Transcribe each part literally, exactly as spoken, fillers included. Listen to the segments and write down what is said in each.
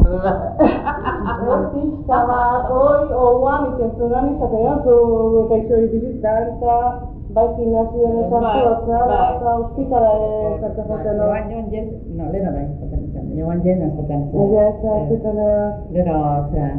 Pixka bat, hoi, oan itezunan izatea, zu eta izo ibilita, eta bai gimnazioan esartu atzara, eta hospitala esartu joten. Joan joan jen, no, leheno bai, joten zen, joan jen joten zen. Ja, ez da, hospitala... Leheno, osea,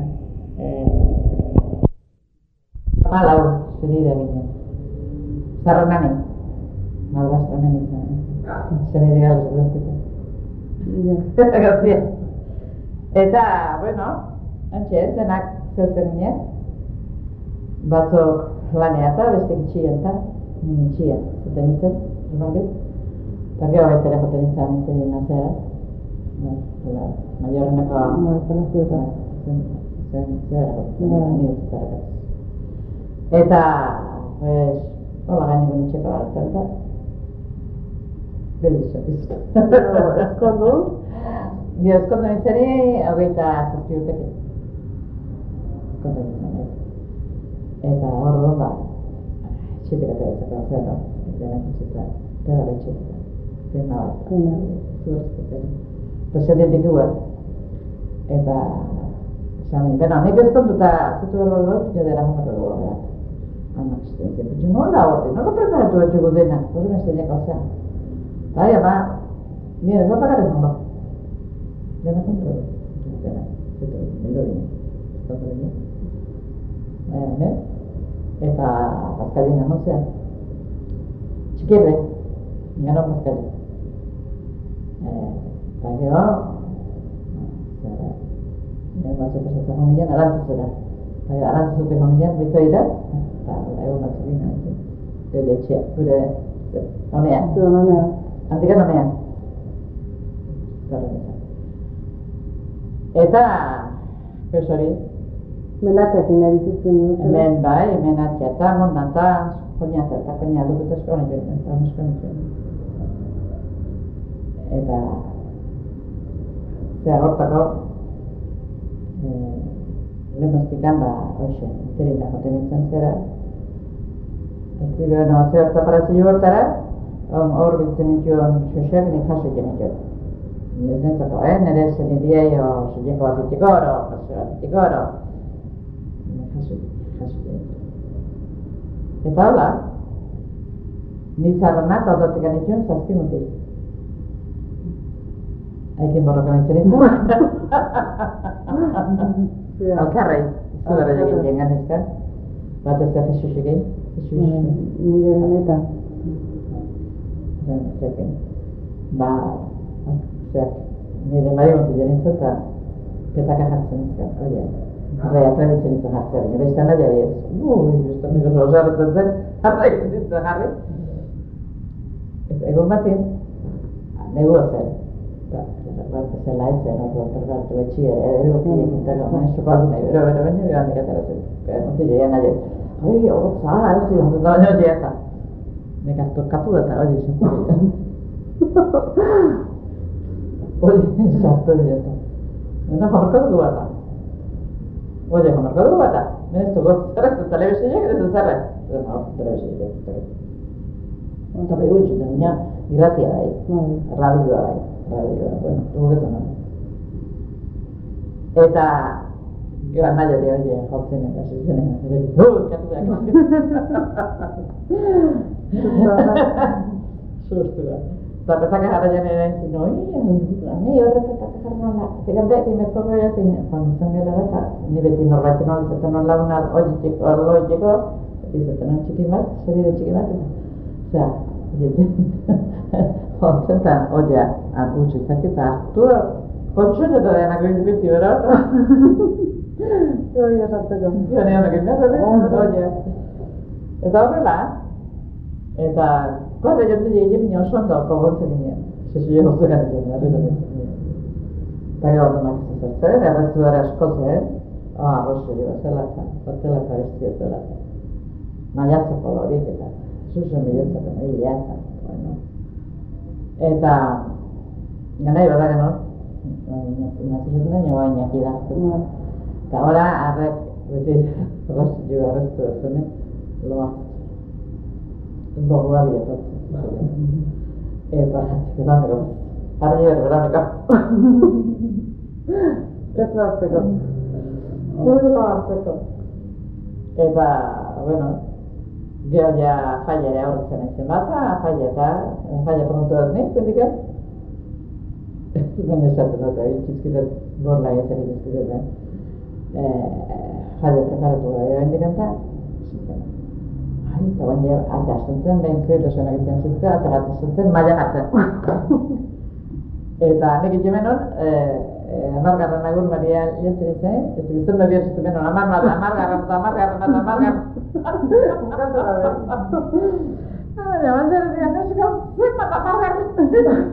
malau, zeride ginen. Zarro nani, malbazta menitzen, zeride gala zerrentzeko. Gaztia. Eta, bueno, antxe, denak zertzen ginen. Batzok lanea eta beste itxien eta nini itxien, zuten nintzen, emanbit. Eta gero baitere joten nintzen nintzen nazera. Eta, maiorreneko... Maizena ziuta. Zen, zen, zera joten, nire zutara. Eta, pues, hola gaineko nintxeko bat, eta... Belizak izko. Eskondu? Gero eskondu nintzeni, hogeita zazpi urteke. Eskondu nintzen, eta hor duen ba, txetek ateratzeko zero, eta nahi pega da txetek, pena bat, zuerzko pena. Eta zerdetik guen, eta esan nien, bena, nik eskonduta zitu erro dut, jo dira jomatu dugu gara. Amak zuten, bitxu nola horri, nola preparatu bat jugu denak, hori mezteinak ozean. Eta aia, ba, nire, ez bakarri zonba. Dena kontrol, dena, zitu, mendo bine, eskondu bine. Hemen, eta Paskalin gano zen. Txikirre, gano Paskalin. Eta gero, nire batzuk esatzen homilean, arantzazura. Eta gero, arantzazute homilean, bitoira, eta egun batzuk gina, gure etxea, gure honean. Zuen honean. Antikan honean. Eta, pues hori, Menatxekin nahi bizitzen dut. hemen bai, hemen atxea eta mondan eta koñata eta koña dukutezko honen joan, eta musko nintzen. Eta, zera hortako, lehenoztikan ba, hoxe, interin da joten nintzen zera. Ez zigo, no, ze horta parazio hortara, hor biltzen nituen xoxeak nik jaso jen nituen. Ez nintzako, eh, nire zen idiei, o xoxeko bat itxiko oro, jaso bat itxiko oro. Eta hola, nitzarrenak autotik anitxun zazpi mutil. Aikin borroka nintzen nintzen. Alkarrei, zugara egin jengan ezkan. Bat ez da Jesus egin. Nire honetan. Zekin. Ba, zeak, nire mari mutil nintzen eta petaka jartzen nintzen, oia. Bai, atrebitzen nintzen jartzen, baina beste nahi ari ez. Ui, beste nahi oso osarretzen zen, jarra egizitzen jarri. Egon batin, negu zen. Zela etzen, orduan pergartu betxia, erogokiekin tago, maestro kaldu nahi, bero, bero, baina joan dikateratzen. Montile jean nahi, oi, horotza, ez zion, da baina hori eta. Nek hartu eta hori zen. Hori, sartu dira. Eta jamarko dugu bata. Oye, jamarko dugu bata. Menez dugu, zerrez, telebizioak ez zerrez. Zerrez, telebizioak ez zerrez. Eta behu itxuta, baina irratia bai, radioa bai. Radioa, bueno, dugu getan hori. Eta, joan nahi hori hori jortzen eta zizenen, ere, uh, katu behar. Sustu da. Eta petak jarra jane nahi, oi, nahi horretak jarra nola. Zegan behar, imeko goia zein, joan izan gara eta, ni beti norbaitzen hori zaten hori lagunar, hori txiko, hori txiko, izaten hori txiki bat, zebide txiki bat, eta, jetzen, jontzentan, oia, utzitzak eta hartu, kontsuet eta denak egin biti, bera? Oia, sartzeko. Joan egon egin behar, oia. Eta horrela, eta, korre jortu egin bine oso ondo kogontzen ginen. Zezu jo gozugan egin, arriba ditzen ginen. Eta gero ordumak izan zertzen, erraztu gara asko zen, ah, arrozeri bazelaka, batelaka bestia zelaka. Maiatzeko horiek eta, zuzen bilatzeko, mila eta, bueno. Eta, ganai bada genor, nazizetan nio baina idazten. Eta ora, arrek, beti, arraztu jo arraztu erzenen, loa. Bogua dietotzen. Eta, beraneko, arri hori beraneko. Ez hartzeko. Zerla hartzeko. Eta, bueno, gero ja jaiare aurretzen aizen bata, jaia eta jaia pronto dut nik, bendikat. Ben esaten dut, itxizkitet borla ezer itxizkitet, jaia preparatu da, bendikantan. Ai, eta baina ja, ata asuntzen, behin kredosen egiten zizka, eta gatu zuntzen, maia gatzen. Eta nik itxe menon, amargarren agur Maria Lientzen izan, ez dut me bihar zitu menon, amargarren, amargarren, amargarren, amargarren. Bukatu da behar. Baina, bandera dira, nesiko, zuetan amargarren.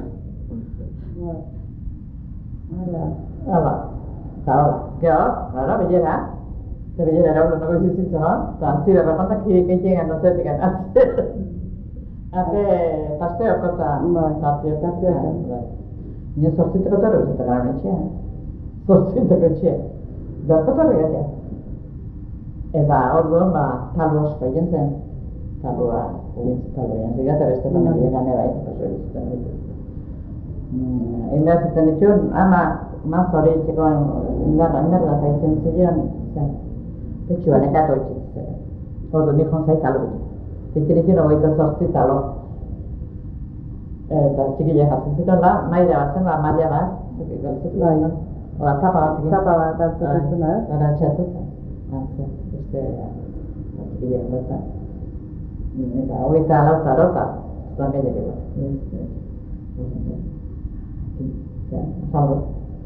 Hala, hala, eta hola, gero, gara, bilera. Eta bilera erauro nago izizitzen hon, eta antzira rapantak ikeitzen nozetik antzira. Arte, pasteoko eta tartioka. Nire zortziteko torre eta gara metxea. Zortziteko etxea. Berko torre gatea. Eta orduan, ba, talu asko egin zen. Talua, ubintzu talu egin zen, eta beste familia gane bai, paso egiten ditu. Egin behar zuten ditun, ama, maz hori etxeko indarra, indarra eta egiten zilean, zen. Etxuan ekatu etxin. Ordu nik honzai talo ditu. Etxin itxin ogeita zortzi talo. Eta txikile jatzen zuten da, maire bat zen, ba, maila bat. Bai. Ola, tapa bat egin. Tapa bat hartzen da, eh? Gara txatu zen. Antzia, beste, txikile jatzen. Eta ogeita lauta arota, zuan gehiagik bat. Afaldo.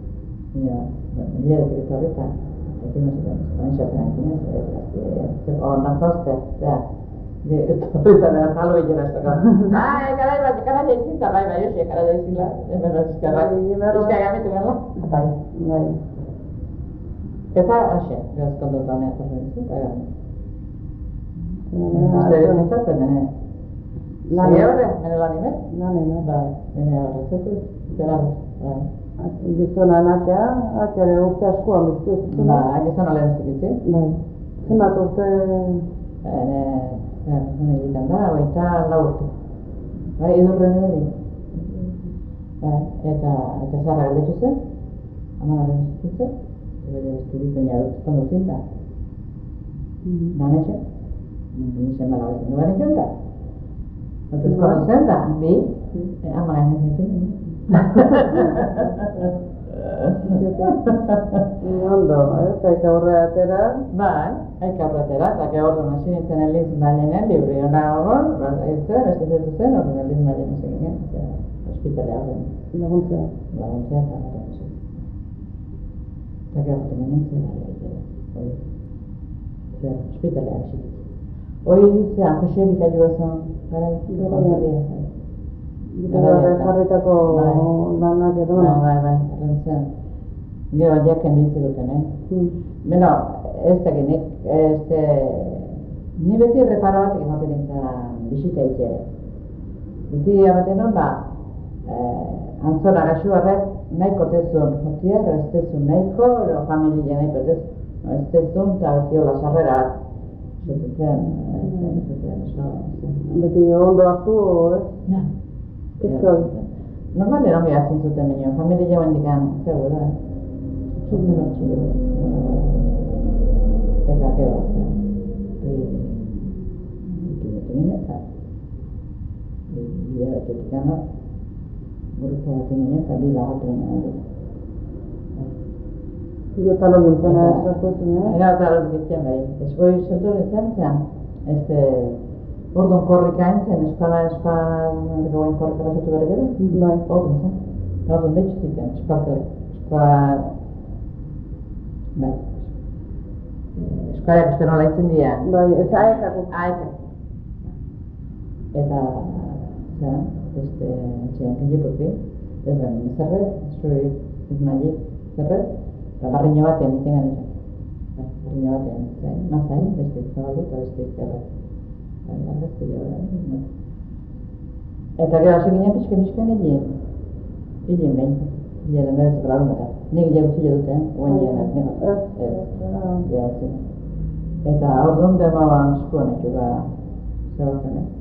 Nire etik horreta. Ekin zuten, komentxatzen aintzinen, zeko nantazte, zera, horreta behar jalo egin ezteko. Ai, karai bat, karai jaizin, eta bai, bai, hoxe, karai jaizin la, hemen eskerrak, eskerrak gamitu gana. Bai, bai. Eta, hoxe, gazkon dut honea zorren zin, eta gana. Uste bizitzatzen, mene. Zage horre, mene lan imet? Lan imet. Bai, mene horre, zetu, zera, bai. Gizonan atea, ateare urte askoan biztu ez zuten. Ba, gizona lehen zikitzi. Bai. Zenbat urte... Ene, ene egiten da, oita lau urte. Bai, idurren edo. Bai, eta, eta zarra galdetxu zen, amara lehen zikitzi, eta ja beste bikoina dut duzin da. Nametxe, nisen bala bezen duen etxun da. Eta ezkono zen da, bi, amara lehen zikitzi. Ondo, eta eka horre atera? Bai, eka horre atera, eta ordu nasi nintzen eliz balenen, libri hona horren, beste zetu zen, ordu eliz balenen zeginen, hospitalea horren. Laguntzea? Laguntzea eta laguntzea. Eta gero ginen zen, ari zer, hospitalea hasi. Hoi zean, Jose Bikailua zen, gara kontaria. Gara jarritako lanak edo? Bai, bai, bai, horren zen. Gero jaken dintzi duten, eh? Beno, ez dakinik, este... Ni beti reparo bat egin hoten nintzen bisita ikere. Beti abaten hon, ba, antzona gaxu horrek nahiko tezun jotia, ero ez tezun nahiko, ero familia nahiko tezun, ez tezun, eta beti hola sarrera bat. Zuten, ez zuten, oso... Beti ondo hartu, ez? Ja. Ezkoi? Normal eran behatzen zuten minio, familia jauen dikan, zego da. Zuten batxillo. Eta gero, zer. Ikidetu minio eta... Ia betetik gano, grupo bat minio eta bila bat minio. Yo talo gintzena esatu zinen? Ega talo gintzen bai. Ezkoi zentu nintzen zen, este... Orduan korrika entzen, eskala, eskala, gauen korrika basatu gara gero? Bai. Orduan zen. Eta orduan betxu ziten, eskalkale. Eskala... Bai. Eskala ikusten nola itzen dira. Bai, ez aekako. Aekako. Eta... Zan, este... Txean kenjipurpi. Ez garen, zerre, zuri, ez magik, zerre. Eta barriño batean iten garen izan. Barriño batean, zain, mazain, beste zabaldu eta beste izkerra. Eta gero hasi ginen pixka-pixka egin. Egin behin. Egin lehen ez zegoela eta. Nik egin gutxile duten, oen egin ez nego. Ez. Eta orduan demoan eskuan egu da. Zegoetan, eh?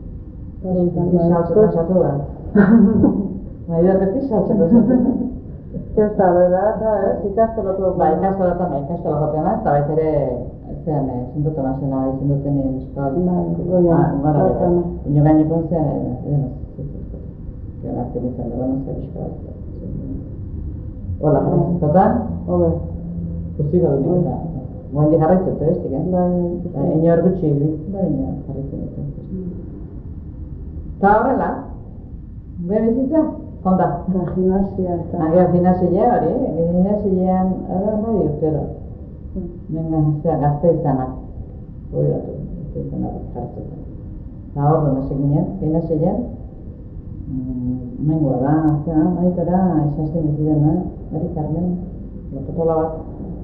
Bueno. Saltza pasatu bat. Maida beti saltza pasatu. Testa bera, eta ez, ikastolatu. Ba, ikastolatu, ba, ikastola joten naiz, eta baita ere, zean, Santo Tomasena izan duten eskal. Gara, gara, ino gaineko zen, gara, zen izan dela, no zer eskal. Hola, jarraitzetotan. Hobe. Guztiko dut nik, da. Moendi jarraitzetu, ez dik, eh? Ino ergutxi egitzen da, ino jarraitzen dut. Eta horrela, gure bizitza, honda. Eta gimnasia eta... Ageo gimnasia hori, gimnasian, ara, nahi urtero. Venga, zera, gazte izanak. Hori datu, gazte izanak jartzetan. Eta hor dut, nase ginen, gimnasian, mengoa da, zera, maitara, esazten bizidena, Mari Carmen, lopotola bat.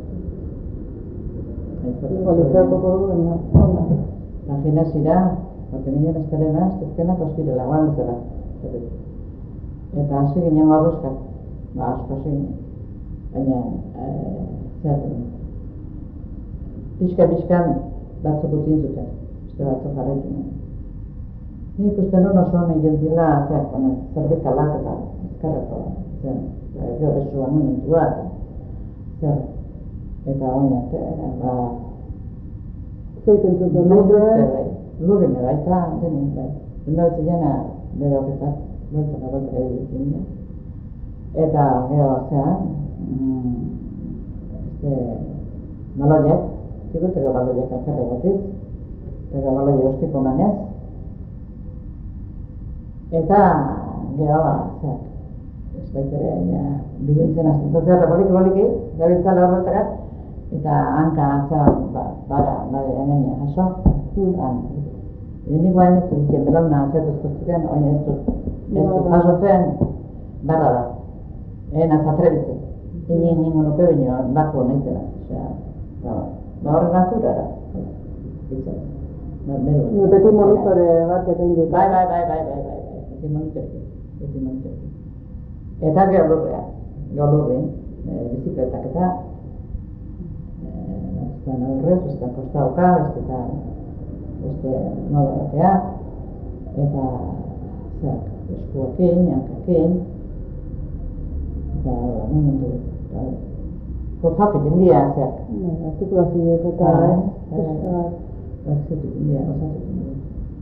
Igualizatuko duen, no? Honda. Eta gimnasira, baten ginen estelena, estezkenak ospirela, guan bezala. Eta hasi ginen barruzkat, ba, asko hasi ginen. Baina, zer, pixka-pixkan batzuk utzin zuten, beste batzuk jarraitu nuen. Nik uste nuen oso honen jentzila, zer, zerbikalak eta ezkarreko, zer, gero besua momentua, zer, eta oinat, ba... Zeiten zuten, nahi dute, lurrine baita, denin, bai. Dena betze jena, bere hoketak, bueltaka, bueltaka egitzen dira. Eta, gero, zera, este, baloiek, ziguteko baloiek alkarri gotiz, eta baloiek ustiko manez. Eta, gero, zera, ez baitere, ja, biguntzen azten zerra, boliki, boliki, gabiltzala horretara, eta hanka, zera, bara, bara, hemen jaso, Nik guain ez dut ditzen, belona zertuzko zuten, oin ez dut, ez dut jaso zen, barra da, egin azatrebitzen. Inin ningun nuke bino, bako nahitzena, osea, ba horren naturara, ditzen. Beti monitore bat egin dut. Bai, bai, bai, bai, bai, bai, beti monitorekin, beti monitorekin. Eta gero lurrea, gero lurrin, bizikletak eta, eztan aurrez, eztan kostauka, ez eta, beste moda batea, eta zeak, eskuakin, hankakin, eta momentu, gozatu jendia, zeak. Artikulazioek eta, eh? Gozatu jendia, gozatu jendia.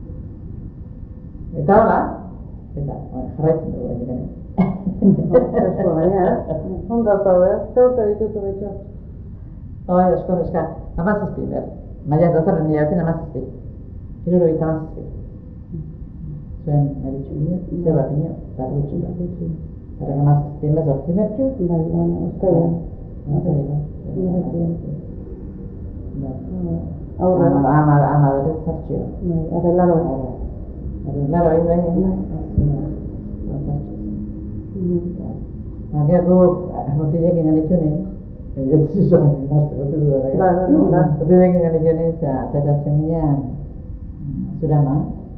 Eta hola, eta jarraitzen dugu egiten. Esko gaina, honda zaude, zer urte ditutu betxo? Oi, esko, eska, amazazpi, ber. Maia datorren nire haukin amazazpi. Hiruro gita amazazpi. Zuen, meritxu bine, zeba bine, eta gutxi bat. Zerrek amazazpi, emez orti mertxu? Bai, bueno, oztaia. Oztaia, Aurra. Ama, ama berez zartxio. Bai, arrelaro. Arrelaro, bai, bai. Agea gu, motilekin ganitxunen, ez zuzan, nazte, gotu du dara. Bai, bai, bai. Motilekin ganitxunen, eta ateratzen ginen, zurama.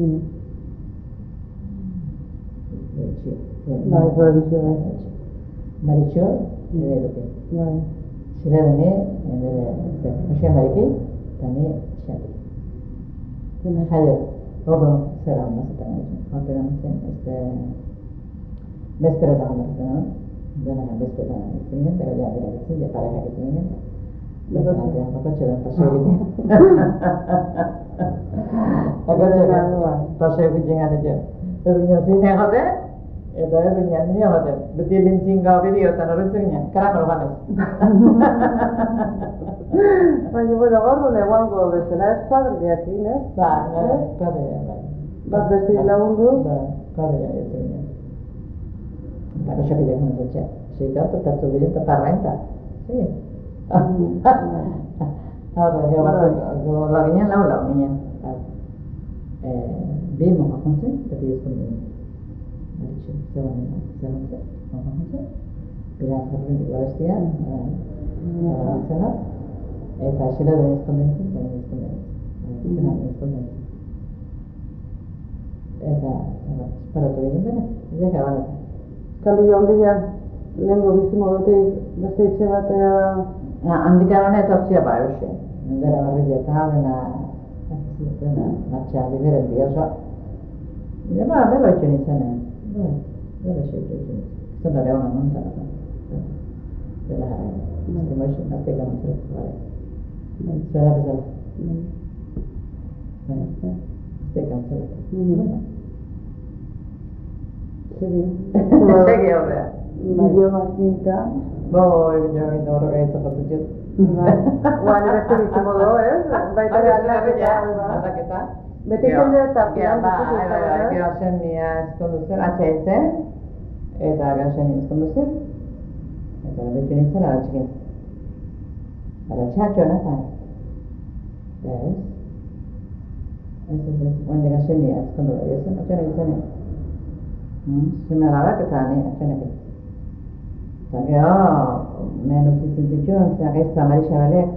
Bai, provisio, bai. Maritxo, nire duke. Bai. Zira dene, Josean Marikin, eta nire xatik. Jaier, ordo zera hondazetan gaitzen. Horte gamitzen, este... Bezperetan hondazetan gaitzen. Dena bezperetan gaitzen ginen, eta gaia dira gaitzen, ja pareja gaitzen ginen. Bezperetan gaitzen, bakotxe den paseo ginen. Bakotxe den paseo ginen gaitzen. Ez ginen zine gote, eta ez ginen nire gote. Beti lintzin gau bideotan horretzen ginen, karamelo ganez. Baina, bueno, gordo neguango bezala, ez padriak egin, ez? Ba, padriak, bai. Bat besti lagundu? Ba, padriak ez egin. Eta goxakilak nintzetxe. Zeita, eta zubiri eta parrainta. Sí. Horra, gero batzuk, laginen lau lau ginen. Bi mojakontzen, eta bi ezkondu. Maritxo, zeban, zebantzen, mojakontzen. Bera, jarrendik labestian, zena. Eta xera den ezkondentzen, baina ezkondentzen. Ezkenan ezkondentzen. Eta, esparatu ginen bene, ezak abanatzen. Kambio handia, lehenko bizimodutik beste itxe batea... Handika gana etortzia ba, euxe. Dena barrilla eta dena... Dena, martxa, liberen di oso. Dena, ba, belo itxo nintzen, eh? Bai, belo itxo nintzen. Zonare hona montan. dela jarri. Este moixen, azte gamantzela, bale. Zuena bezala. Azte gamantzela. Bueno. Segi. Segi horrea. Bideo makinta. Boi, bideo makinta horrek egiten batzutxet. Guan, beste bizi modu, ez? Baita aldaketa. Aldaketa. Beti jende eta Gero, ba, gero semia ezkondu zen, atxa etzen, eta gero semia ezkondu zen, eta betu nintzen aratxekin. Aratxea txona, ez? Ez, ez, ez, oen dira semia ezkondu da, ez? Atxea nintzen, semia alabak eta atxea nekin. Eta gero, mehen utzitzen zituen, zer gaizta Marixabelek,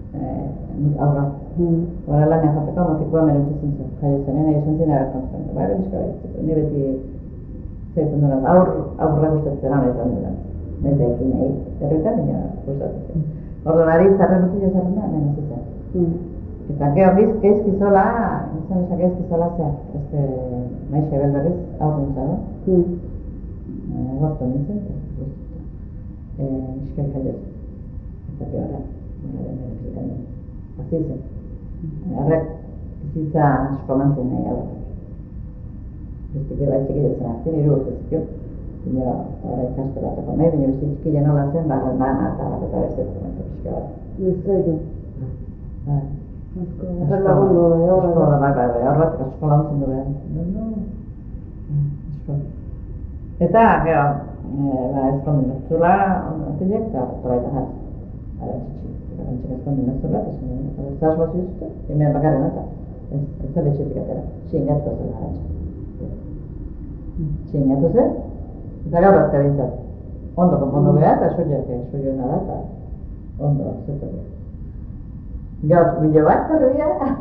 aurra. Hora lan jateko motikoa menu utzitzen zuen, jaio zen, nahi esan zen agertan zuen. Bai, beniska bai, ni beti zaitzen duran, aur, aurra gustatzen hau izan duran. Nete ekin nahi, zerretan nina gustatzen zen. Ordo nari zarren utzi zarren da, nahi nazitzen. Eta gero biz, geizki zola, izan esak geizki zola zea, este, maixe belberriz, aurruntza, no? Gortu nintzen, niskari jaio zen. Eta gero ara, gora den erekitan duen. Asi zen. Horrek, bizitza asko mantzen nahi hau. Beste gero txikila zen azken, iru urte zikio. Bino, horra ikastoratako nahi, bino beste txikila nola zen, barra nana eta bat eta beste dokumentu pixka bat. Bizkaitu. Bai. Asko, zer lagundu, bai, horra. Asko, bai, bai, bai, horra bat asko laguntzen du behar. No, no. Asko. Eta, gero, ba, ezkondu nezula, ondatilek, eta horreita jartzen. Ara txitsi. Antxen ezkondu nezula, eta zaz bat zuztu, hemen bakarren eta ez zale txetik atera, txingatu zela harantxa. Txingatu zen, eta gaur azte bintzat. Ondo konpondo beha eta soiak, soioena da, eta ondo zetu beha. Gaur bilo bat, eta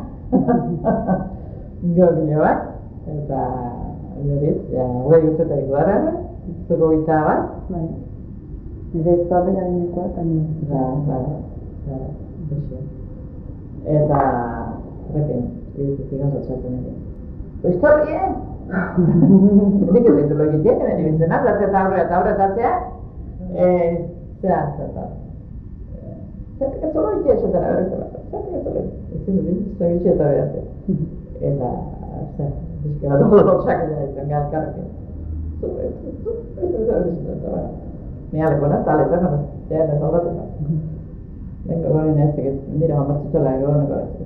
bia. Gaur bilo bat, eta jorit, ja, hogei urtetarik guarara, zuko gita bat. Bai. Nire iztabela inekoa, eta nire. Da, da, da, da, eta, rekin, zigan zotzatzen egin. Oizto horien! Nik ez bintu lo egiten, ebeni bintzen az, eta aurre eta aurre tatzea, zera, zera, zertek ez zolo egiten esatara berretzen bat, zertek ez zolo egiten, ezin dut, zertek egiten eta beratzen. Eta, zera, bizke bat ondo lotxak egin ditzen, galkarrekin. Zure, zure, zure, zure, zure, zure, Mira, le pones tal, esta no ya le sobra todo. Vengo con un este que mira, vamos a la yo no conozco.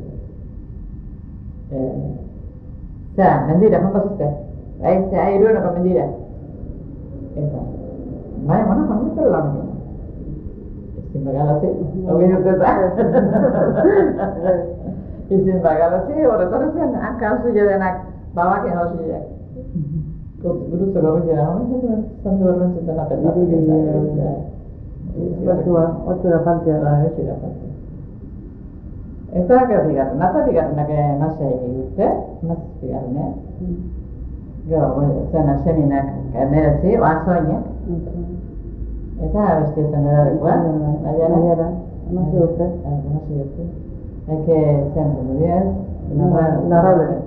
Eh, sea, mentira, no pasa usted. Ahí se hay uno con mentira. Esa. Vaya, bueno, con mucho la mía. Sin pagar así, no viene usted. Y sin pagar así, ahora todo se han cansado ya de nada. Baba que no se llega. Guru sebaru jera, hori zandu berbentzen dena pentatu gintzen. Batua, otxura jantzea. Da, otxura jantzea. Eta gero bigarren, nata bigarrenak nasei urte, nasei bigarrenek. Gero, zen aseminak emeretzi, oan zoinek. Eta besti zen edadekoa. Naiara, nasei urte. Nasei urte. Eke zen zen dudiaz. Narrabere.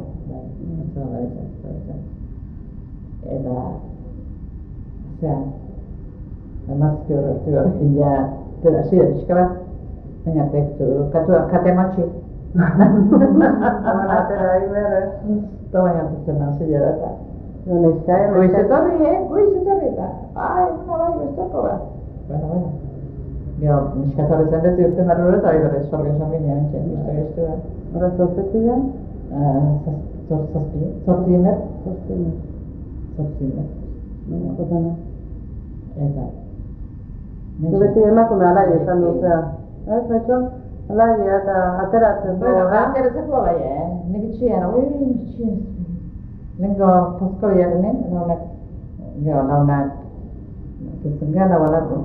Eta, zera, emazki horretu horrekin ja, zera, zira pixka bat, baina tektu du, kate motxi. Haman atera ahi behar, ez? Eta baina zuzen nazila da, eta. Nolezka, eh? Goizetorri, eh? Goizetorri, eta, ai, no, bai, goiztoko bat. Bueno, bueno. Gero, niskatorri zen beti urte marrura, eta bai berrez sorgen zan bine, bentsen, guztu guztu bat. Horra zortzetzu gen? Zortzazpi, zortzi emer. Zortzi emer. Zortzi emer. Jotana. Eta. Zu beti emakume alai esan du, zera. Ez, betxo? Alai eta ateratzen du. Bueno, ateratzeko bai, eh? Nik itxian, ui, itxian. Lengo pasko biarrenen, launak, gero, launak, zuzen gara lau alargo.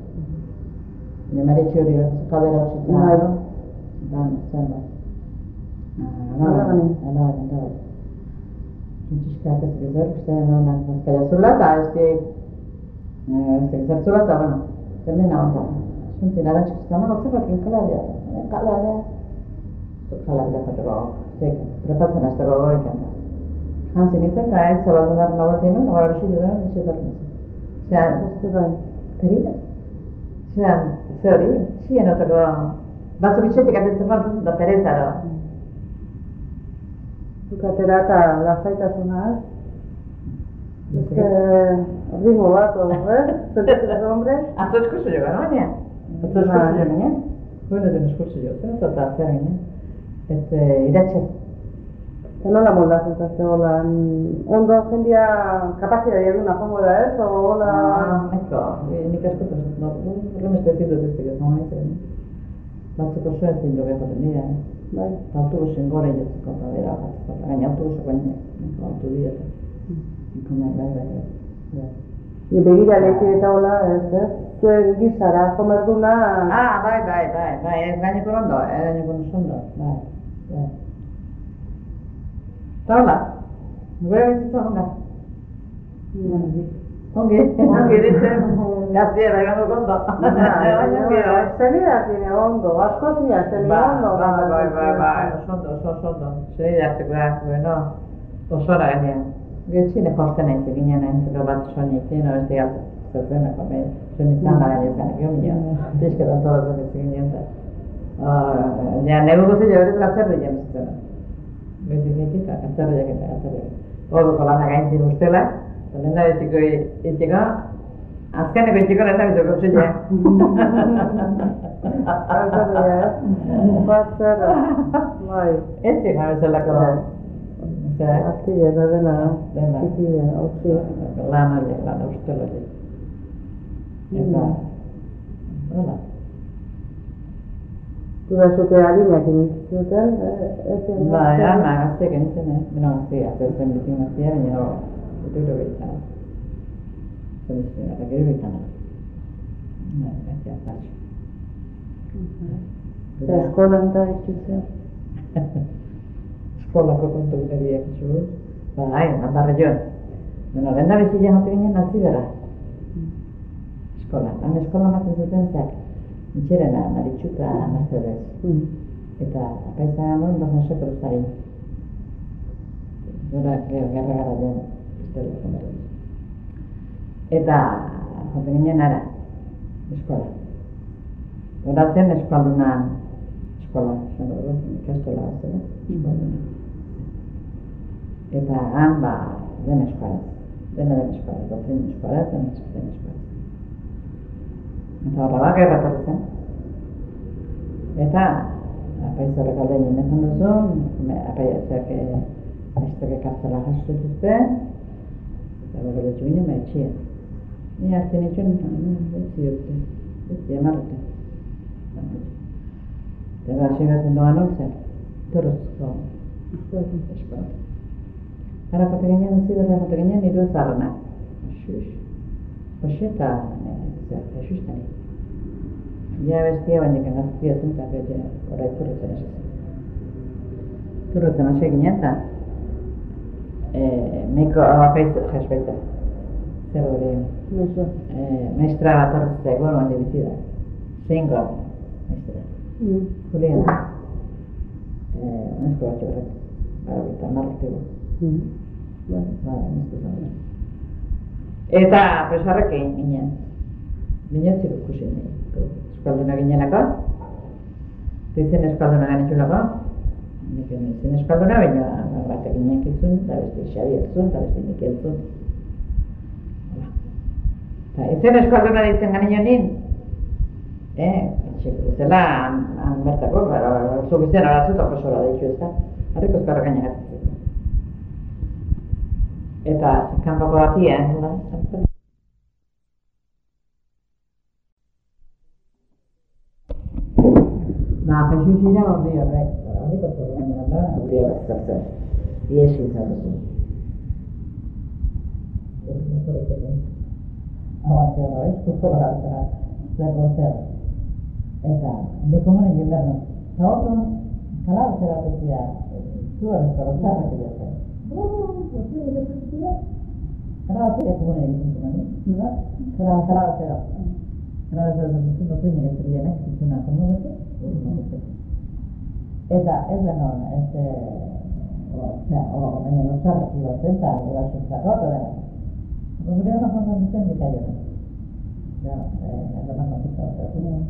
Nire txuri bat, kadera hausitzen. Nahi. Dan, zen bat. Alaganen. Alaganen, da bai. Intxixkak ez gezer, uste launak bazkaia zula, eta ez di, ez di gezer zula, eta, bueno, zemen hau da. Zuntzin, arantxik zama, gotze bakin kalalea. Kalalea. Kalalea jateko, zeik, trepatzen azteko goiken da. Hansi nintzen, eta ez zabaldu behar nagoetan, nogara bixi dut, ez etorren zen. Osea, Beste bai. perina. Zeran, ze hori, txien otako, batzuk itxetik atetzen batzuk da perezaro. Zukatera eta lasaitasuna, ez? Ez que, ritmo bat, ez? Zentetzen hombre? Atzo eskurso jo gara, baina? Atzo eskurso jo ginen? Bueno, den eskurso jo, zen eta zer ginen? Ez iratxe. Eta nola moldatzen zazte, hola, ondo jendia kapazitatea duna jongo da, ez? O hola... Neko, nik askotan zut, no, horremeste zindut ez dira, zama ez, batzuko zuen zindu behoten dira, bai. Eta autobusen gore jotzeko eta bera batzeko, eta gaina autobusek baina, neko auto dieta. Niko nahi, bai, bai, bai. Ni begira lehi eta hola, ez, ez? Zuen gizara, jomerduna... Ah, bai, bai, bai, bai, ez gaineko ondo, ez gaineko ondo, bai, bai. Eta hola, gure bizitza honga. Ongi, ongi ditzen, gaztia da gango kondo. Zenidaz dine ondo, asko zina, zenidaz ondo. Bai, bai, bai, bai, oso oso ondo. Zenidazteko da, bueno, osora gainean. Getxine josten nahi zeginen, entzeko bat soinik, no beste galtzen. Zerzenako, me, zuen izan da gainean, jo minio. Pizketan tola zen zeginen da. Ja, negu guzti jo berez gatzerri jen bizitzen. Beti gekita, gatzerri jaketa, gatzerri jaketa. Horroko lana gaintzin ustela, eta lehen da beziko itxeko, azkeneko itxeko lehen da beziko zile. Gatzerri, ez? Batzerra, bai. Ez zika bezalako. Aktibia da dena, aktibia, hauzi. Lan hori, lan ustela hori. Eta, hola. Gura zute harinak initzuten, ez zen... Bai, ama, gazteak enitzen, eh? Beno gaztea, zer zen bizik gaztea, baina hor, eta gero behitan. Zer bizten, eta gero behitan. Bai, gaztea, zartxo. Eta eskolan eta dituzea. Eskolako kontu gudariak zu. Bai, handarra joan. Beno, lehen da bezila jate ginen nazi bera. Eskola, han eskola maten zuten zer. Itxerena, Maritxuka, Mercedes. Eta apaiza non, dos Jose Cruzari. Gora, gerra gara den, historia komerri. Eta, jote ginen ara, eskola. Gora zen eskaldunan, eskola, ikastola bat zela, eskaldunan. Eta han, ba, den eskola. Dena den eskola, doktrin eskola, den eskola. Eta horra bat gerra torri zen. Eta, apaizorrek aldein inezan duzu, apaizorrek aiztok ekartzela jaso dituzte, eta gero letxu ginen, ba, etxia. Ni hartzen itxuen, etzi urte, etzi emarrute. Eta da, xegazen doan ontzen, torozko eskola. Ara jote ginen, ziberra jote ginen, niru zarrana. Xux. Hoxe eta, xustari. Ja bestia baina gaztia zen, eta gero orai turretzen hasi zen. Turretzen hasi ginen, eta meiko apaiz jasbaita. Zer hori, maestra bat horretzea egon handi bizida. Zeingo maestra. Juliana. Nesko bat horrek. Barabita, marrutego. Ba, nesko zan. Eta, pues horrek egin ginen. Binetziko ikusi nahi. Eskalduna ginelako. Izen eskalduna ganitxulako. Nik izen eskalduna, baina batek gineak izun, eta beste Xabier zun, eta beste Mikel zun. Eta izen eskalduna ditzen ganino nin. Eh, etxeko zela, han bertako, zuk izen horazut, oposora ditu ez da. Harriko eskarra gaina gatzen. Eta, kanpoko batia, eh? Ba, pentsio zira horri horrek, horriko zorrean da, horri horrek zertzen. Iesi izan Hau zerra, ez? Kusko gara, zerro zer. Eta, dekomunen jinberno. Eta oto, kalaba zera tezia, zuhar ez gara, zarra zera zer. Kalaba zera komunen jinberno, eh? Kalaba zera. Kalaba zera zer, no zeinik ez zerienek, zizuna komunen. Eta ez denon, ez, baina nosarraki bat zen, eta gurasun zarrota dena. Gure hona jontan duten dikaioen. ja, eta lan kontzeptua.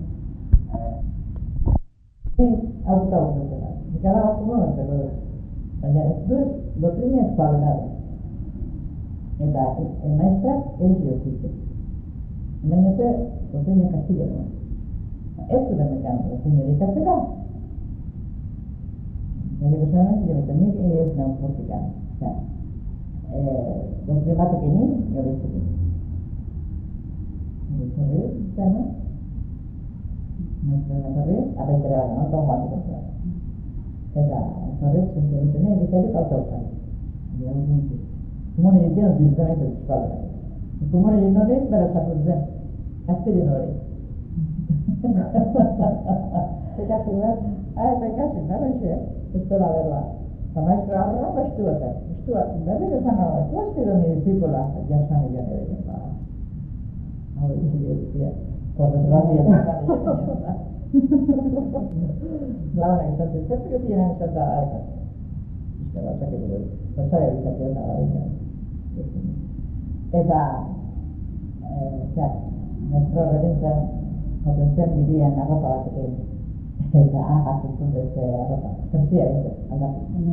Auto autodela. Ikara bat momenteko dut. Baina ez du doktrina eskualena da. Eta maestrak ez diokitzen. Hemen ez doktrina kastillanoa. Ez zuten mekan doktrina ikasteko. Baina gozaren, jabetan nik ez naun portikan. Doktrina batek egin, jo beztekin. Horri, zena? Maestra horri, abentere baina, no? Don bat dut. Eta horri, zuntzen egiten autoutan. Gira dut dut. Kumone egiten dut dirizamento dispaldera. Kumone egin hori, bera zakutzen. Azte egin hori. Pekasin bat? Ah, pekasin, bera xe. Ez dela berba. Eta maestra horra, bestu bat. Bestu bat. Berri esan hau, ez duazte edo nire pipola. Jasan egin ere egin, ba. Hau, izi egin. Por desgracia, no está la van a quitar el texto que tienen esa alta. Es que va a ser que no sabe evitar que la vaina. Eta, o sea, nuestro redenta potencial vivía en la ropa batekin. Eta, haga sus de ropa. Sentía eso, anda.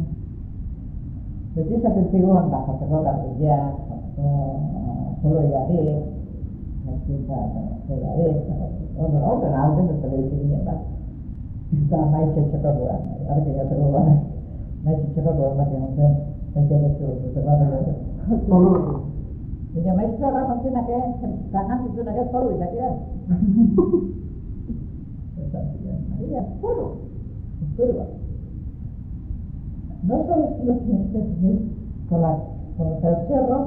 Beti esaten zigoan, ba, jateko garbileak, solo idarik, Eta, zera ez, ondo, ondo, alden ez dela dizik ginen bat. Eta maitxe txokakoa, arke jateko banak, maitxe txokakoa bat egin zen, maitxe betzu, eta bat egin. Baina maitxe arra zantzinak egin, zantzitzunak ez foru izakia. Maria, foru, foru bat. No sabes lo que necesitas con la, con el cerro.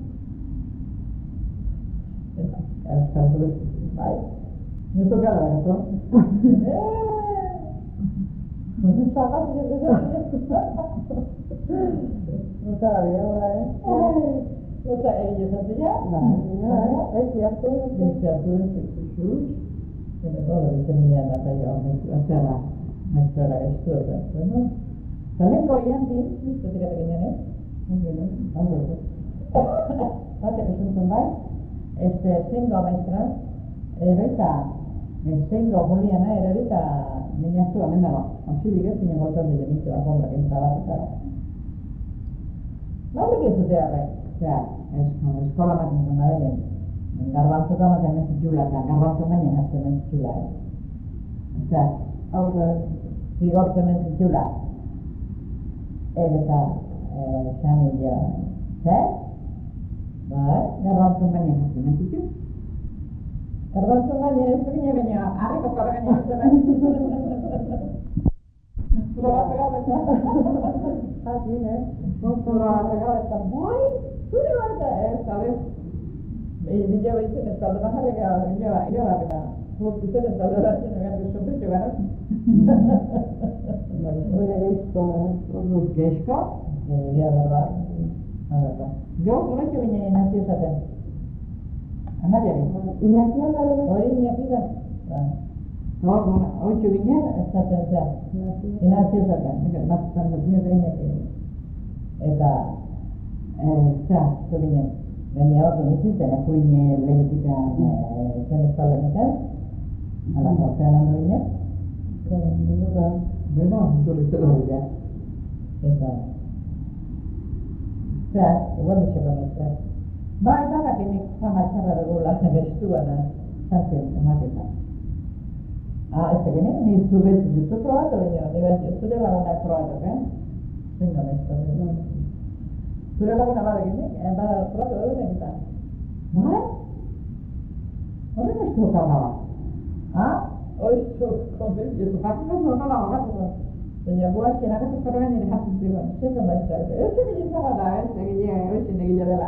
Els càlculs, vai. Jo soc a l'Aragó. No se sap, si jo sé. No sabia, eh? No sabia, ella sabia? No, és cierto. És cierto, és Jesús. Pero todo lo que tenía la talla, o sea, la maestra era esto, bueno. También podían decir, esto que te querían, ¿eh? Muy bien, ¿eh? Vamos, ¿eh? Vate, que son también. Este, zengo maestra, erreta, zengo Juliana, erreta, niña zua, mendago, antzilik ez, niña goltan de jemitu, alfombrak entzabak eta. Nahurrik ez dute arre, osea, eskola bat nintzen badaren, garbantzuka bat hemen zitula, eta garbantzu gainen azte hemen zitula, osea, hau da, zigortu hemen zitula, eta, zan egin, zer? Bai, garbantzun gainen hasten entzitu. Garbantzun gainen ez begine baina, harriko kara gainen hasten entzitu. Zura bat pegabeta. Hasi, ne? Zura bat pegabeta. Bai, zure bat ez, sabes? Bila baitzen ez talde bajarrik gara, bila bapena. Zurtitzen ez talde batzen egan sopetxo gara. Oire geizko, eh? Geizko? Egia berda. Gau, horretxo binen inazio esaten. Anaria binen. Inazio gara? Hori inazio da. Horretxo binen esaten zen. Inazio esaten. Batzen dut nire behinek. Eta, zera, zo binen. Baina hor du nizitzen, ekuin lehetika zen espalda nitan. Ala, zortean hando binen. Beno, durritzeko dira. Eta, zera, egon dutxeko maestra. Bai, bagakenik fama txarra dugula gestuana zantzen ematetan. Ah, ez tegenek, ni zubet justu probatu baino, ni bat zure lagunak probatu, eh? Zenga maestra, zenga. Zure laguna badakenik, bada probatu dugunek eta. Bai? Horren ez du kalgaba. Ah? Oizu, konbentziozu, jakiko zu nola bagatu da. Baina guak kenakatu zorrean nire jatzen zigoan. Zenga maestra, ez egin zaga da, ez egin oizien egin dela.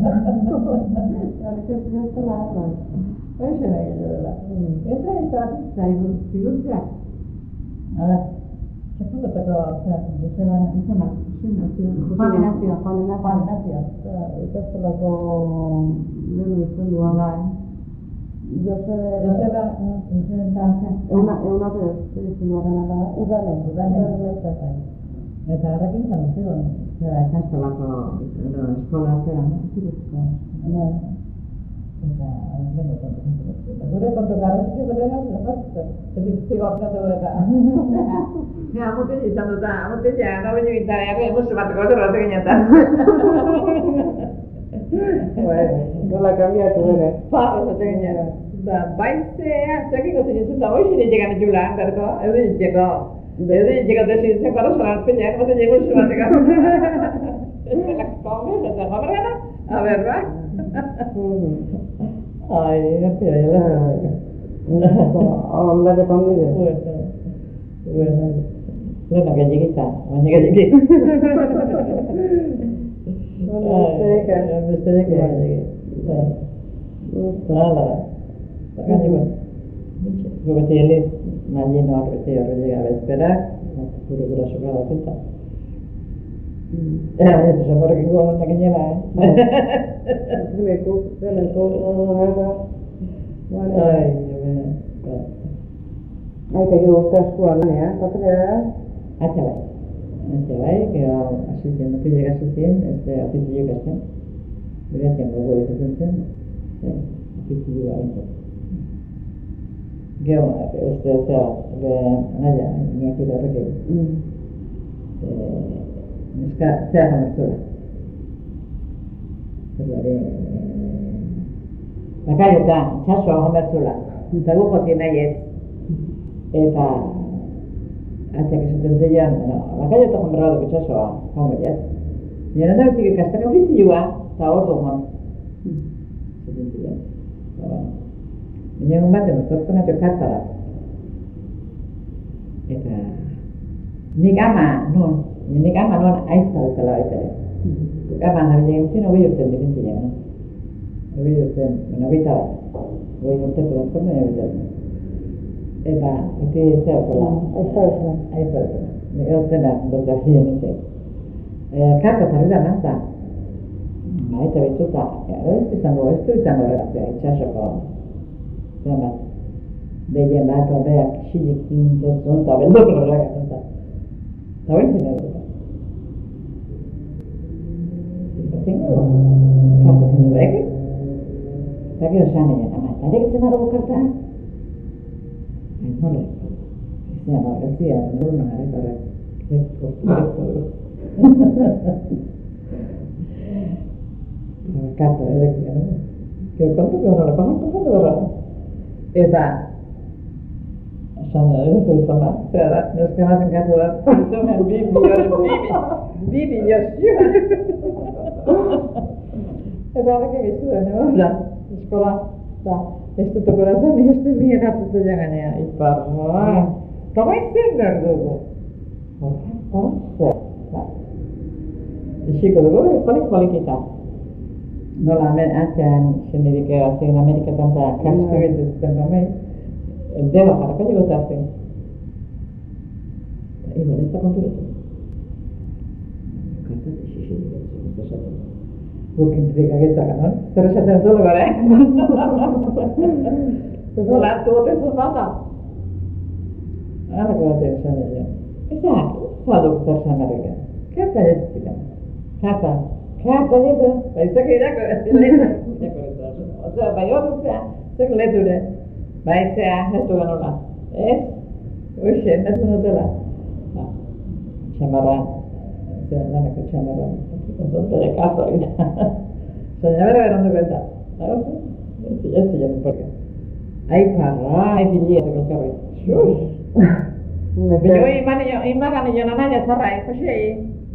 Ez egin zela, oizien egin dela. Ez egin zela, zigurtzeak. A ver, txakundatako, ozera, izan, izan, Juan Ignacio, Juan Ignacio. Eta zelako lehen izan duan da, eh? Joseba, Joseba, Euna, Euna Pérez, izan duan da, Udane, Udane, eta harrekin zan, zigon, zera ikastolako eskola zera, no? Eta, lehen kontu. Gure kontu gara, ez dira, ez dira, eta. Ja, amuten izan dut, amuten ja, no baino gintare, arre, musu bat gauzer bat egin eta. Bueno, nola kambiatu bere. Parra bat egin eta. Da, baizea, zekiko zen izan da, hoi zine llegan jula, berko, edo ditxeko. Edo ditxeko desin zen, gara zoran peña, moten llego musu bat egin. Ez dela komes, ez dela gana, a ver, ba? Ai, gati, ai, ala. Onda que pandide. Bueno, bueno. Bueno, galleguita, baina gallegui. Besteleka. Besteleka gallegui. Hala. Gallego. Gobeti eliz, malino horreti horre llega a bezperak, gure gura sokada zenta. Era, ez esan horrekin gogoan nakinela, eh? Zeneko, zeneko, gara. Ai, bene. Aita gero uste askua lanea, patrea. Atxa bai. Atxa bai, gero asizien, nopilek asizien, ez ofizioak azen. Beratxen gogo izaten zen, ofizioa bintzen. Gero, uste, zera, naia, niakit horrek egin. Neska, zera jamertzula. Zerlare, bakaiota, itxasoa jamertzula. Eta gu joti nahi ez. Eta atxak esaten zeian, bueno, bakaiota jamerra duk itxasoa, jamer ez. Nire da betik ikastaren ofizioa, eta hor dugun. Zaten ziren. Baina egun baten, otortzen atxo kartara. Eta nik ama, non, nik ama non aizta dutela baita ere. Ama nabilen guztien hogei urten dipentzen jago. Hogei urten, bueno, hogei tabat. Hogei urten pedazkorten hogei urten. Eta, beti zera zela. Aizta dutela. Aizta dutela. Ego zena, dut gazien nintzen. Karta zarri da mazta. Baita betzuta, ez izango, ez du izango horregatzea, itxasoko. Zera bat. Behien bat, horreak, xilik zintezun, eta beldok horreak zenta. Eta hori zine dut. Zingo, karta zindu eke. Eta gero esan egin, ama, eta ere gitzen arabu karta? Ez nola, ez da, ez zia, nuru nahi horrek, ez kortu, ez kortu. Karta, edek, no? Gero kontu, gero nola, kontu, kontu, gero. Eta, esan da, ez da izan bat, zera da, neska mazen kartu da, zomen, bi milion, bi milion, eta horrek egizu da, nebo? Da, eskola, da, ez dut okorazan, ez dut nire hartutu jaganea, iparroa. Kama izan behar dugu? Horrek, da. Ixiko dugu, polik polikita. Nola, atxean, zenerik egazien Ameriketan eta kasko egitzen zuten gomei, deba jarrako jegote azten. Iba, ez da konturatu. Kartat ixixi digatzen, ez esaten. Burkinturik agetzaka, no? Zer esaten zulu gara, eh? Zola, tu bote zuz bata. Arrako batean esan egin. Eza, zaduk zer samarrika. Karta jetzitzen. Karta. Karta letu. Baizak irako, letu. Osea, bai horretzea, zek leture. Baizea, letu ganula. Ez? Uxe, netu nutela. Txamarra. Zera, lanako txamarra. Zonte de kazo egita. Zaina bera bera onduko eta. Ez zilean, porque. Ai parra, ai bilia zeko elkarri. Xux! Bino imagan nio nanaia zarra, eh? Josei?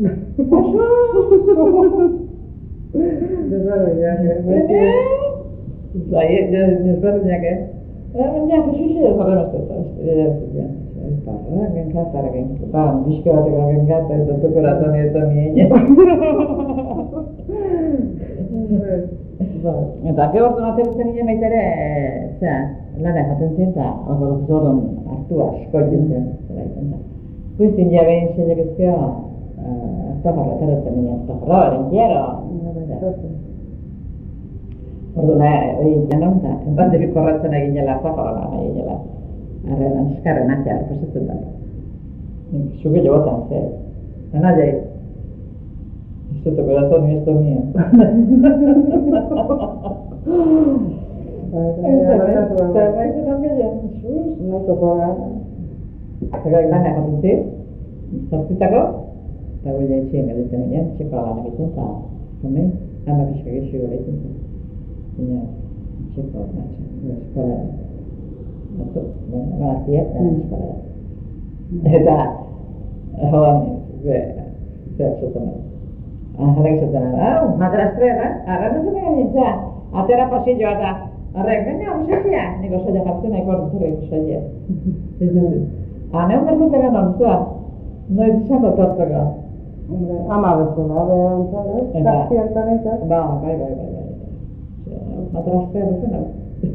Desberdinak, eh? Zai, desberdinak, eh? Baina, Josei ez horren oste, ez parra, genkatara, genkatara, bizke bateko genkatara, ez dut korazon ez da mieñe. Eta, ke hortu naterutzen ginen baita ere, zera, lana jaten zen, eta horro zorron hartu asko zen, zera iten da. Guizin jabein zeiak ezkeo, aztafarra ateratzen ginen, aztafarra baren kiero. Ordu nahi, hori janon, eta enbanderik korratzen egin jela, aztafarra nahi egin jela. Arrean, eskarren atxar, pasatzen da. Zuke jo botan, ze. Ana jai. Esto te corazón y esto mío. Zerbait esan gehiago, sus. Nahiko koga. Zergaik lan egoten zit, zortzitako, eta gure jaitxien galetzen ginen, txeko lan egiten, eta kome, ama pixka gehiago galetzen zen. Baina, txeko, eskola, batzuk, gaztiak, eta eskola. Eta, joan, zer zuten hau. Jarrak zuten hau, hau, madrastrera, agarra zuten gainitza, atera pasilloa da. Horrek, baina, usaila, niko usaila jartzen nahiko horretzurrik usaila. Aneu merzutegan ontzua, noiz izango tortzeko. Ama bezala, behan zara, zazpiak tanetak. Ba, bai, bai, bai, bai. Matraste errezen hau.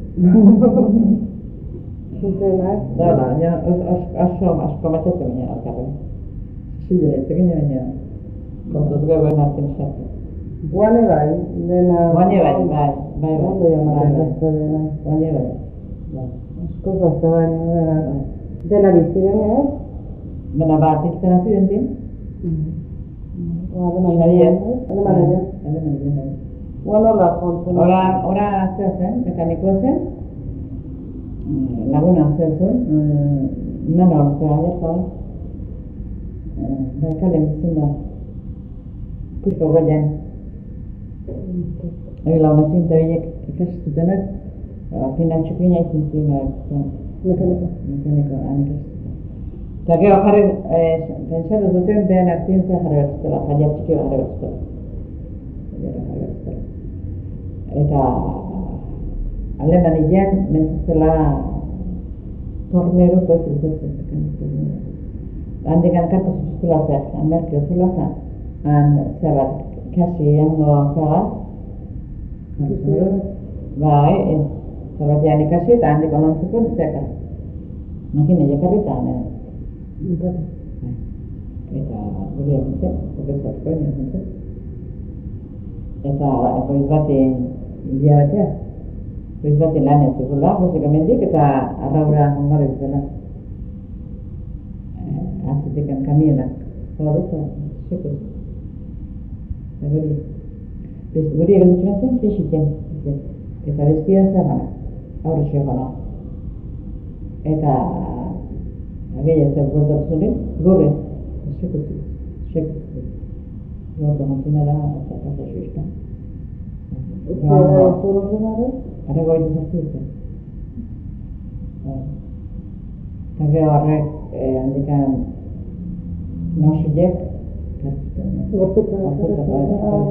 Zutenak. Da, da, baina asko, asko matzatzen baina alkarren. Zilera, itzekin baina kontuz geben hartzen esatzen. Guane bai, dena... Guane bai, bai, bai, bai. Ondo jamaten gazta dena. Guane bai. Asko gazta baina, dena. Dena biziren, ez? Bena bat, izten hasi dentin? Alemanen, Alemanen. Alemanen, bai. Guan hola jontzen. Hora, hora zeo zen, mekanikoa zen. Laguna zeo zen. Iman hor zera, jazta. Bai, kalen bizin da. Kusko goien. Egi launa zinta binek ikasitutenak. Pinan txupina izin zinak. Mekaniko. Mekaniko, han ikasituta. Eta gero jarri, pentsatu zuten behen artintza jarri bertzutela, jaiak txiki jarri bertzutela. Jaiak jarri bertzutela. Eta Alemanian mentzutela tornero pues izatzen. Handik kartu zuztula zer, merkio zula zen. Han zer bat, kasi jango zara. Bai, zer bat jan ikasi eta handik onontzeko zekar. Makine jekarri eta hemen. Eta gure eguntzen, profesorko eguntzen. Eta goiz bati hilia batea. Goiz bati lan ez zuzula, gozik amendik eta arraura ongare zela. Atzetekan kamienak. Hor eta sekuz. Eta guri. Guri egin zuen zen, pixiten. Eta bestia zergana. Aurre xegana. Eta Ageia zer guardat zuren, gurre, sekutzi, sekutzi. Gordo montinara, eta pata xuizta. Eta zuru zenare? Ara goitu zartzen. Eta gero horrek, handikan, nasuiek, kartzen. Gorputza, gorputza, bai,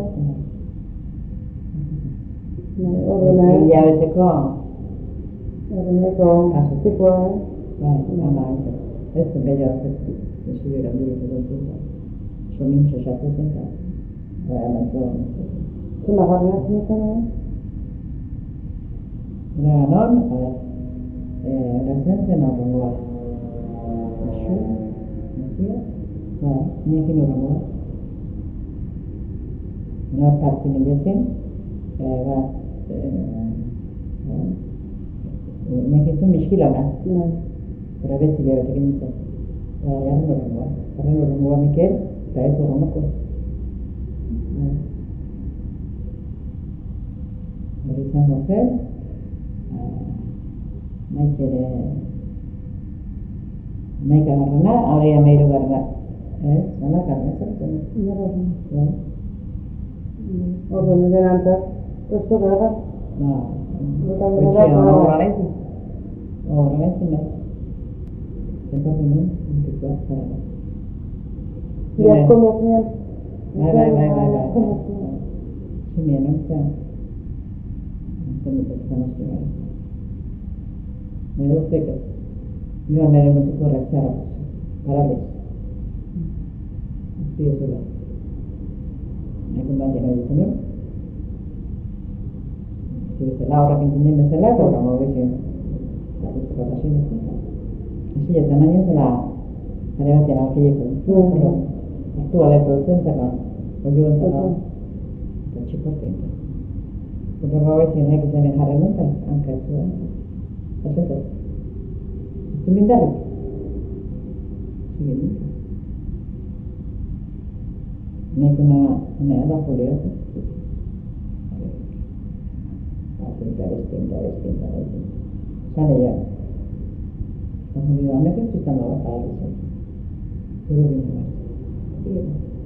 Horrela, hilabeteko, horreneko, zikoa, bai, ama, ez zen gehiago ez zidura handirik egotzen da. So mintxo esatzen da. Bai, ama zo. zuma garriak zintzen, Hora ganon, hora zen zen horrengoa. Ixo, nazio, bai, niekin horrengoa. Nor partin egezin, bat, niekin zuen miskilona. Hora betzile bat egin nintzen. Jarren horrengoa. Jarren horrengoa Mikel, eta ez horrengoko. Hori izango zen, maik ere, maik agarrena, hori amairu garra. Ez, nola garra ezartzen. Garra. Horren nire nantak, ez da garra. No, Gutxi, horra gaizin. Horra gaizin bai. Zentatu nuen, antikoa zara. Iazko mozien. Bai, bai, bai, bai, bai. Zumien, no? Zer. Zer dut ez zanozki bai. Nire urtek ez. Nire nire mutiko horrek zara. Paraliz. Azti ez ura. Nekun bat jena ditu nuen. Zirezela horrak entzinen bezala, eta horra mogizien. Zagutzeko eta zuen. Asi ez zena nien zela jare batean alkeieko. Artu aletu zen zaka, oioen zaka, eta txikorten. Eta mogizien nek izan jarren eta hanka ez zuen. Azetat. Ez mindarrik. Zibin. Nek una, una da folioa. distinta, distinta, distinta, distinta. Sale ya. Cuando digo, ¿dónde que estoy estando a pagar eso? Pero viene más. Bien.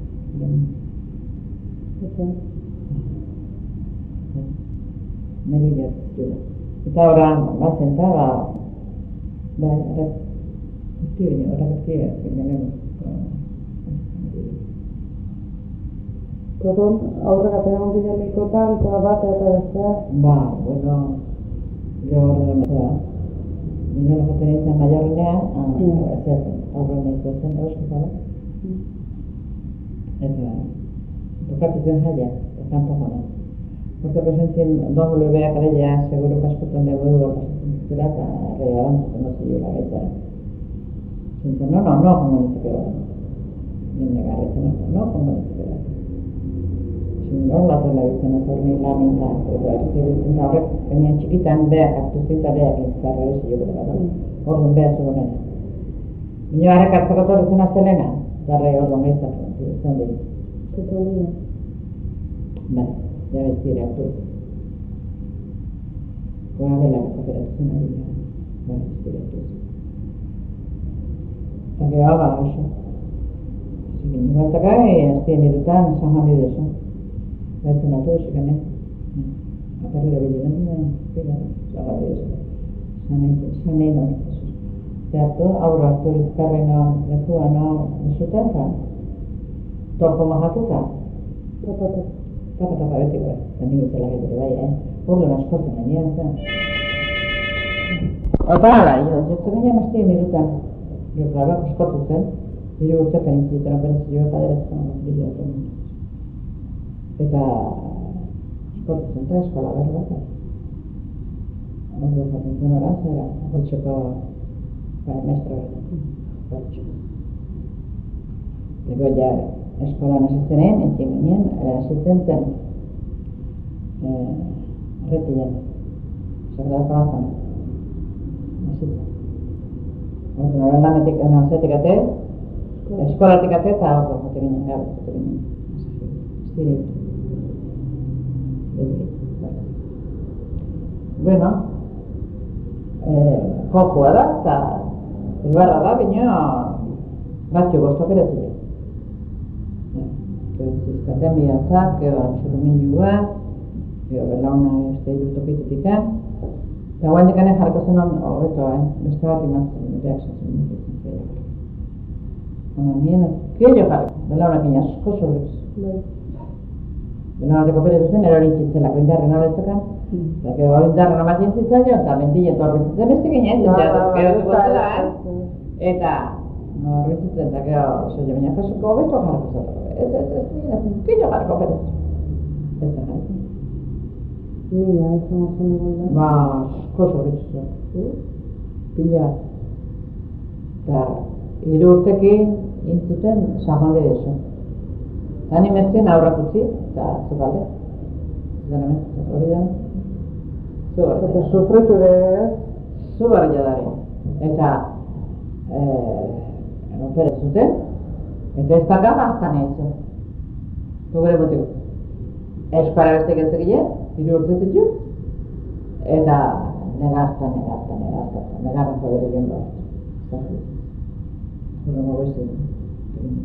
Bien. Medio ya, yo. Estaba orando, va sentada. Va, ahora. Estoy bien, ahora que estoy, que me vemos. Gero, aurrera egon dinamikotan, eta bat eta bestea. Ba, bueno, gero horren da. Nire joten izan maiorrenean, aurren nahi zen euskotara. Eta, tokatu zen jaia, kanpo jona. Porque presentzien don volbeak aleia, seguro que askotan dugu pasatzen zutela, eta regalantzen no ziola gaitzara. Zintzen, no, no, no, como dice que va. Nire garretzen, no, como dice que va. Zintzen, bat horla ditzen ez horni lan eta, eta erretzen horrek, baina txikitan beak hartu zinta beak izkarra ezi joko dara, orduan beha zugunena. Baina harrek hartzako torretzen aztelena, darre orduan gaitzak, izan dira. Eta dira. Bai, ja bestire hartu. Goa dela operatzen ari da, bai, bestire hartu. Eta gero ba, oso. Zigin, bataka, aztien irutan, San Juan didezu. Baitzen autobusi gane. Akarrera bilean dira, zira, zagarri ez. Sanei non. Zertu, aurra hartu izkarrena lekua no, esutan ka? Torko mahatuta? Tapata. Tapa-tapa beti gara, zani bezala gaitere bai, eh? Orduan askotzen gainean zen. Eta hala, jo, jotzen gainean aztien irutan. Jo, klaro, askotu zen. Hiru urtetan izietan operazioa kaderatzen, bideoten. Eta askotu zen eta eskola behar bat. Orduan jaten zen horaz, era, holtxeko maestro holtxeko. Lego ja, eskolan asistenean, etxen ginen, asisten zen erretian, Sagrada Corazon, asisten. Orduan, horren lanetik, zetik ate, eskolatik ate, eta orduan jote ginen, gabe, jote ginen. Estire. Bueno, jokua da, eta elbarra da, baina batxo bost operatzea. Gero zizkaten bihatzak, gero atxurumilua, gero belauna este irutokitetika. Eta guain dekanen jarriko zen hobeto, eh? Beste bat imatzen, beak zazen nintzen zela. Hona nien, kio jarriko, belaunak inasko zorrez. Belaunak operatu zen, erorin txitzelako indarren alezakan. Eta gero hori indarren amatzen zitzen jo, eta mentile torbitzen zen beste ginen, gero zela, eh? Eta, no, horretzitzen, eta gero, zoia baina jasoko hobeto jarriko zaten. Ez, ez, ez, ez, kilo jarriko operatu. Ez da jarriko. Mila, izan ozen egon da. Ba, asko zorritzu. Pila. Eta, hiru urtekin intzuten San Juan de Dios. Eta nimetzen aurrak utzi, eta zukalde. Zena metzen, hori da. Zubar. Eta sufritu ere, Zubar jadari. Eta, operatu zuten, eta ez da gaztan egin. Tugure botiko. Eskara beste gezte gile, hiru urte zitu, eta negarta, negarta, negarta, negarra podere joan behar. Gure nago izan.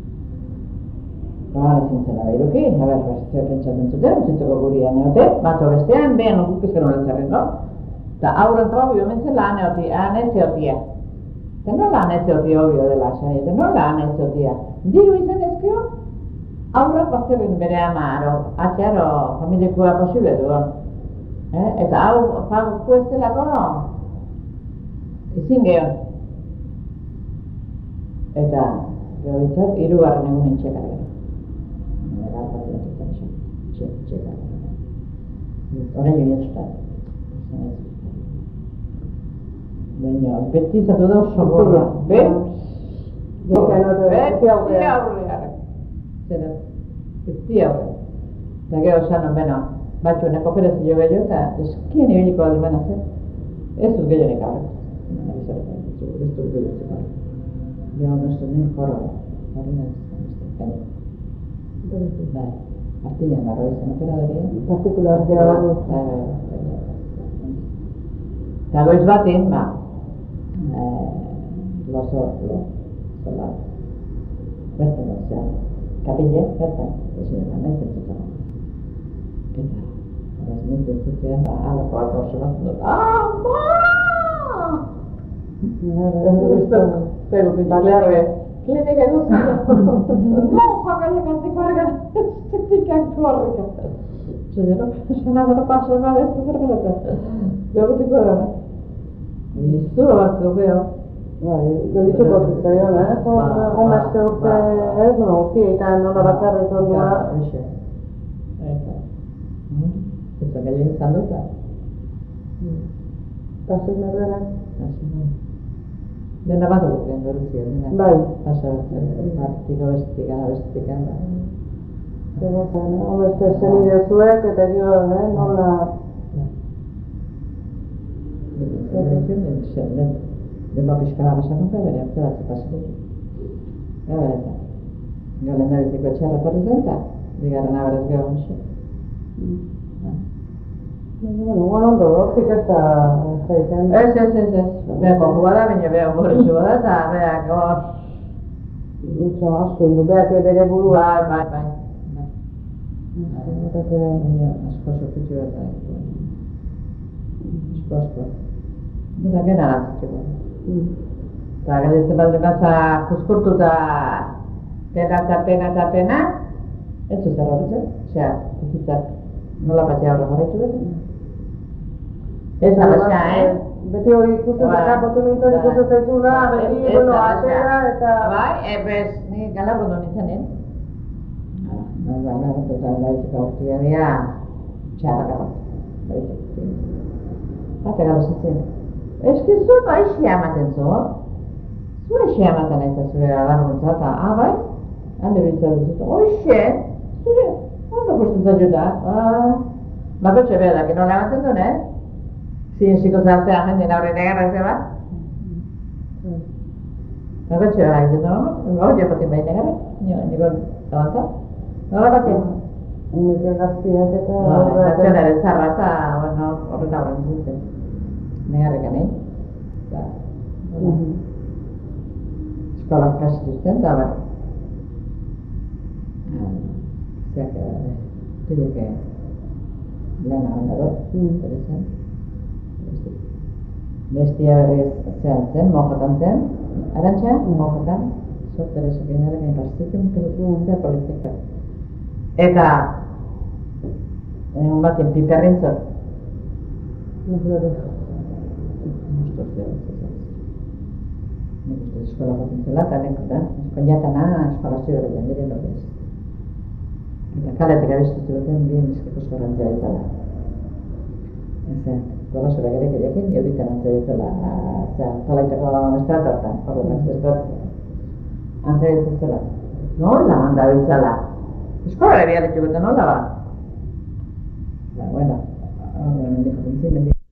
Ba, ezin zela behiruki, haber, beste pentsatzen zuten, utzitzeko gurian eote, bato bestean, behan okuk ezken hori zerren, no? Eta aurren trabu biomentzen la aneoti, anezeotia. Eta nola anezeotia obio dela, esan, eta nola anezeotia. Diru izan ezkeo, aurrak bazterrin bere amaro, atxaro, familikoa posible duen. Eh? Eta hau, pagu ez delako, ezin gehion. Eta, gero itzak, hirugarren egunen txekar gero. Negar bat eratzen zen, txekar gero. Horren jo jetzutat. Baina, beti izatu da oso gorra. Beti aurreare. Zera, beti aurre. Eta gero zanon, beno, batxuenak operazio gehiago eta eskien ibiliko alemana zen. Ez dut gehionek aurre. Ez dut gehionek aurre. Gero nuestro nien jorra. Horrela izan, bai, artilan barro izan operadoria. partikular, Bai, bai, bai. Eta goiz batin, ba, lozo, lo, zola, bertan dut, kapile, bertan, ezin eman, ez entzutzen. Eta, horaz nintzen zutzen, ba, alako bat oso bat dut, ama! Zegutzen, balearbe, klinika eduzen, moja gaiak harregan, estetikak korrika. Señor, nada no pasa nada, esto es verdad. Yo que te cuero. Y esto va a ser feo. Gelditu pozik zaion, eh? Homazte urte, ez, no, guztietan nola bakarrik ondua. Eixe. Eta. Eta gehiago izan dut, Pasik norbera. Dena bat dut gen goruzia, dena. Bai. Pasa, martiko bestetik, gana bestetik, gana. Homazte zenide zuek, eta gio, eh, nola... Denba pixka bagasa nuke, bere urte bat zepasiko. Gara eta. Galen da biziko etxarra torri zen, eta bigarren aberaz geho gonsi. Bueno, bueno, ondo, hortik ez da zaiten. Ez, ez, ez, ez. Beha konjua da, baina beha borretxu da, eta beha gor... Itxo, asko, indu, beha bere burua. Bai, bai, bai. Baina, asko sortutxu behar da. Asko, asko. Bera gena gantzitxeko. Eta galdetzen balde baza kuskurtu eta pena eta pena eta pena, ez zu zer horretzen, osea, bizitzak nola patia horre jarraitu behar. Ez alaxea, eh? Beti hori ikusten eta potu nintzen ikusten zaizuna, beti, bueno, atera eta... Bai, ebez, ni galar gondo nintzanen. Gara, gara, eta laizika urtia dira, txarra gara. Bate galo zatzen. Ez que zu aixi amaten zu, zu aixi amaten ez da zure alarguntza eta, ah, bai? Hande bintzat dut, oixe, zure, ondo posten zaitu da, ah, bakotxe behar da, que nola amaten duen, eh? Zien ziko zartzea jendien aurre negarra ez eba? Bakotxe behar egiten duen, hori jokotin behin negarra, niko abanta, nola batzen? Nire gaztiak eta... Nazionare zarra eta, bueno, horren aurren zintzen. Negarrekan, eh? Eta, bueno, eskolak kasi duzten, eta, bueno, zeak, tuiek lana handa dut, interesan. Bestia berriz zean zen, mojatan zen, arantxa, mojatan, sorteresek inarekin pastitzen, perekin zea politikak. Eta, egun baten piperrin zor. Nik uste eskola baten zela, eta nik da, koñatana eskola ziberrean, bire nobez. Eta kaletik abestu zuten, bien bizkiko zorran zebetala. Ezen, gobasora gerek erekin, euritan antzebetela, zean, talaitako estratortan, horrenak estratortan. Antzebetzela. Nola handa betzala? Eskola eria letxuketan nola ba? Ba, bueno, ahora me dijo,